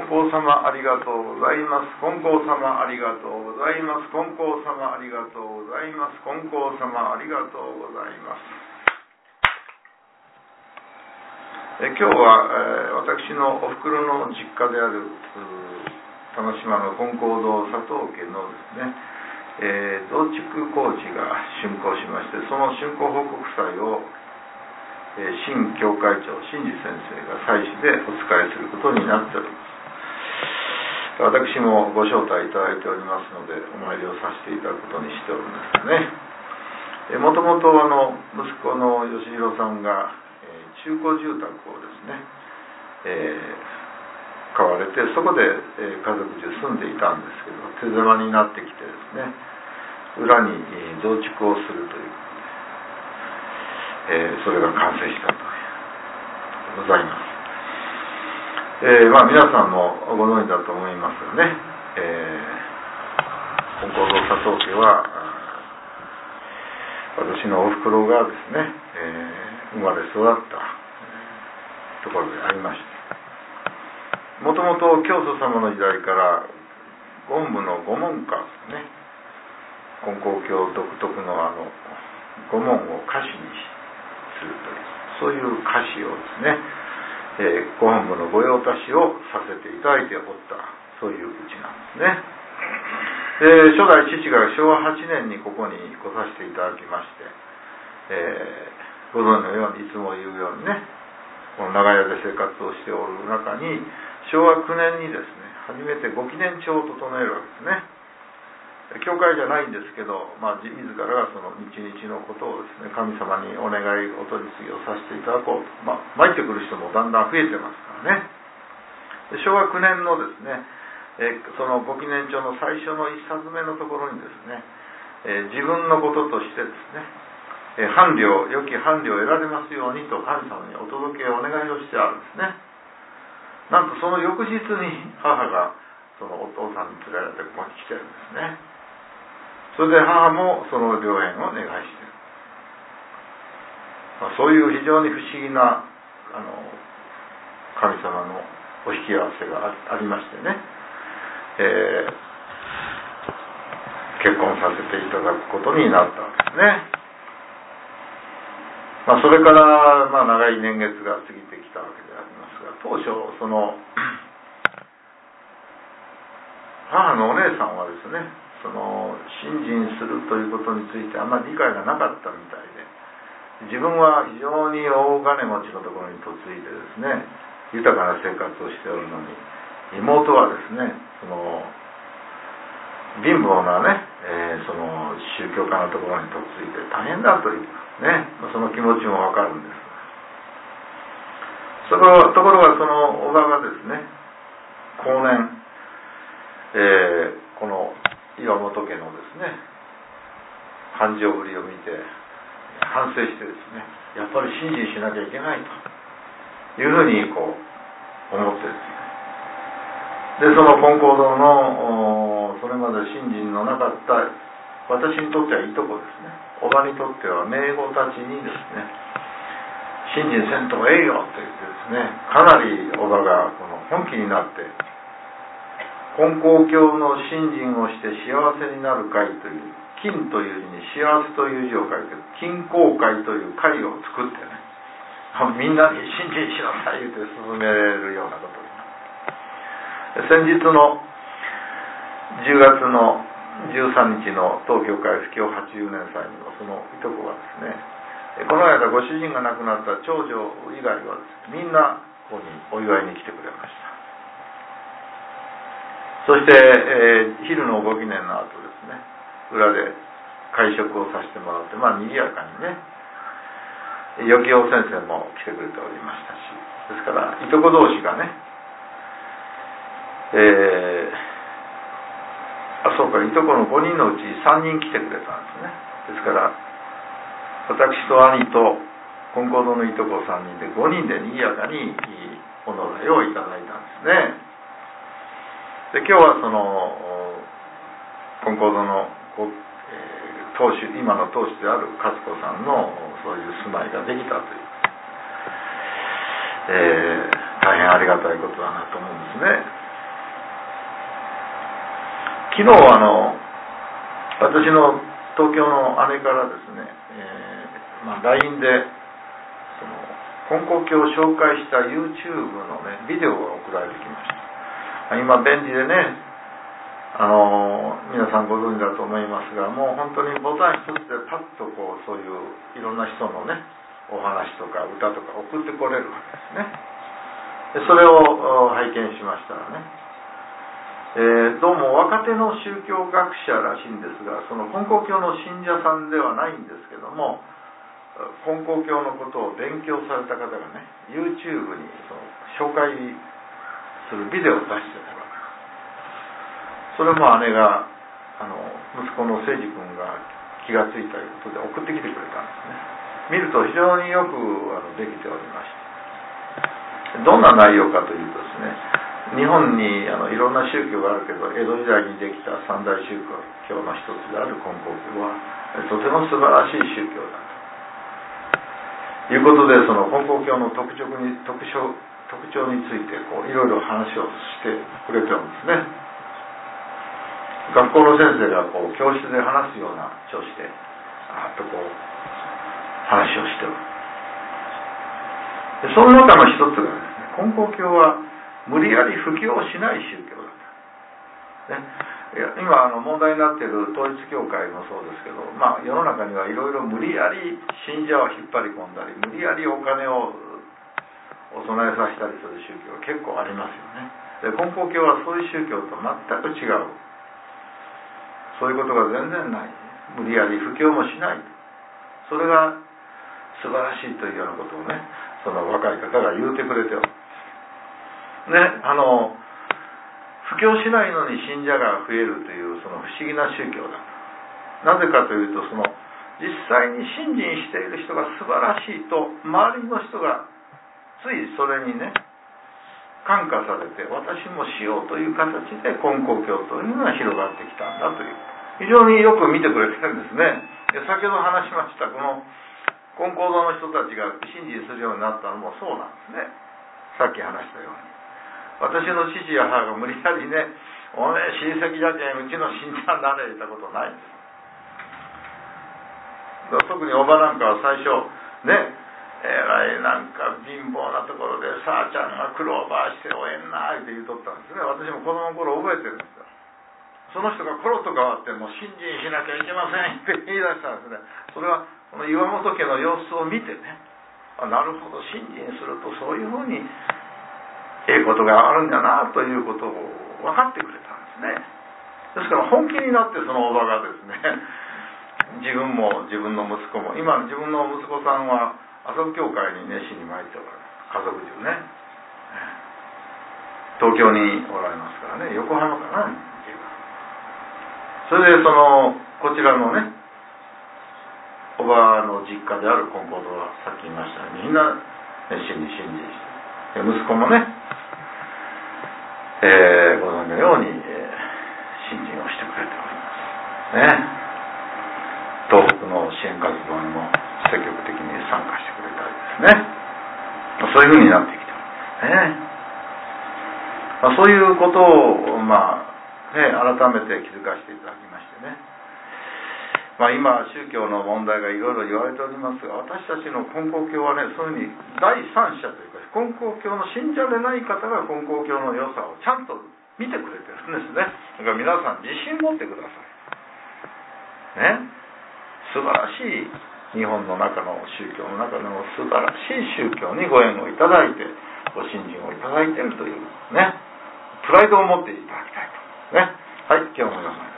光様ありがとうございます。金光様ありがとうございます。金光様ありがとうございます。金光様ありがとうございます。今日は、私のおふくろの実家である玉島の金光堂佐藤家のですね、増築工事が竣工しまして、その竣工報告祭を新教会長新次先生が祭祀でお仕えすることになっております。私もご招待いただいておりますので、お参りをさせていただくことにしておりますね。もともと息子の吉弘さんが中古住宅をですね、買われて、そこで家族中住んでいたんですけど、手狭になってきてですね、裏に増築をするというそれが完成したということでございます。皆さんもご存知だと思いますがね、金光堂佐藤家は私のおふくろがですね、生まれ育ったところでありまして、もともと教祖様の時代から権武の御門歌ですね、金光教独特の御門を歌詞にするという、そういう歌詞をですね、ご本部の御用達をさせていただいておった、そういううちなんですね。初代父が昭和8年にここに来させていただきまして、ご存知のようにいつも言うようにね、この長屋で生活をしておる中に、昭和9年にですね、初めてご記念帳を整えるわけですね。教会じゃないんですけど、自らがその日々のことをですね、神様にお願い、お取り次ぎをさせていただこうと、参ってくる人もだんだん増えてますからね。昭和9年のですね、そのご記念帳の最初の一冊目のところにですね、自分のこととしてですね、良き伴侶を得られますようにと神様にお届けお願いをしてあるんですね。なんとその翌日に母がそのお父さんに連れられてここに来てるんですね。それで母もその良縁を願いしている、そういう非常に不思議な神様のお引き合わせがありましてね、結婚させていただくことになったわけですね。それから長い年月が過ぎてきたわけでありますが、当初その母のお姉さんはですね、その信心するということについてあんまり理解がなかったみたいで、自分は非常に大金持ちのところに嫁いでですね、豊かな生活をしておるのに、妹はですね、その貧乏なね、その宗教家のところに嫁いで大変だというね、その気持ちもわかるんです。ところがそのおばがですね、後年、この岩本家のですね、繁盛ぶりを見て反省してですね、やっぱり信心しなきゃいけないというふうに思ってですね、でその金光堂のそれまで信心のなかった私にとってはいとこですね、おばにとっては姪御たちにですね、信心せんとええよと言ってですね、かなりおばが本気になって、金光教の信心をして幸せになる会という、金という字に幸せという字を書いて金光会という会を作ってね、みんなに信心しなさいと勧めるようなことになって、先日の10月の13日の東京会布教80年祭にもそのいとこがですね、この間ご主人が亡くなった長女以外はですね、みんなここにお祝いに来てくれました。そして、昼のご記念の後ですね、裏で会食をさせてもらって、賑やかにね、余清先生も来てくれておりましたし、ですからいとこ同士がね、そうか、いとこの5人のうち3人来てくれたんですね。ですから私と兄と金光堂のいとこ3人で5人で賑やかにおのらいをいただいたんですね。で今日はその金光堂の当主、今の当主である勝子さんのそういう住まいができたという、大変ありがたいことだなと思うんですね。 昨日私の東京の姉からですね、LINE で金光教を紹介した YouTube のねビデオが送られてきました。今便利でね、皆さんご存知だと思いますが、もう本当にボタン一つでパッとそういういろんな人のねお話とか歌とか送ってこれるわけですね。でそれを拝見しましたらね、どうも若手の宗教学者らしいんですが、その金光教の信者さんではないんですけども、金光教のことを勉強された方がね YouTube に紹介するビデオを出してたわけです。それも姉が息子の誠司君が気がついたことで送ってきてくれたんですね。見ると非常によくできておりまして、どんな内容かというとですね、日本にいろんな宗教があるけど、江戸時代にできた三大宗教の一つである金光教はとても素晴らしい宗教だということで、その金光教の特徴についていろいろ話をしてくれてるんですね。学校の先生が教室で話すような調子で話をしておる。でその中の一つがですね、金光教は無理やり布教をしない宗教だと、ね、今問題になっている統一教会もそうですけど、世の中にはいろいろ無理やり信者を引っ張り込んだり、無理やりお金をお供えさせたりする宗教が結構ありますよね。で金光教はそういう宗教と全く違う、そういうことが全然ない、無理やり布教もしない、それが素晴らしいというようなことをね、その若い方が言うてくれてるね。布教しないのに信者が増えるというその不思議な宗教だ。なぜかというと、実際に信心している人が素晴らしいと周りの人がついそれにね感化されて、私もしようという形で金光教というのが広がってきたんだという、非常によく見てくれてるんですね。先ほど話しましたこの金光堂の人たちが信心するようになったのもそうなんですね。さっき話したように、私の父や母が無理やりね、おめえ親戚じゃけんうちの信者になれたことないんです。特におばなんかは最初ね、なんか貧乏なところでさあちゃんが苦労ばしておえんなって言うとったんですね。私も子供の頃覚えてるんですよ。その人がコロッと変わってもう信心しなきゃいけませんって言い出したんですね。それはこの岩本家の様子を見てね、なるほど、信心するとそういうふうにことがあるんだなということを分かってくれたんですね。ですから本気になってそのおばがですね、自分も自分の息子も、今自分の息子さんは麻布教会に熱心に参っておられます。家族中ね、東京におられますからね、横浜かな。それでこちらのねおばの実家である金光堂はさっき言いましたようにみんな熱心に信心して、息子もね、ご存知のように、信心をしてくれておりますね。東北の支援活動にも積極的に参加してくれたりですね、そういうふうになってきておりますね。そういうことを改めて気づかせていただきましてね、今宗教の問題がいろいろ言われておりますが、私たちの金光教はね、そういうふうに第三者というか金光教の信者でない方が金光教の良さをちゃんと見てくれてるんですね。だから皆さん自信持ってくださいね。素晴らしい日本の中の宗教の中でも素晴らしい宗教にご縁をいただいてご信心をいただいているというね、プライドを持っていただきたいとね。はい、今日も皆さん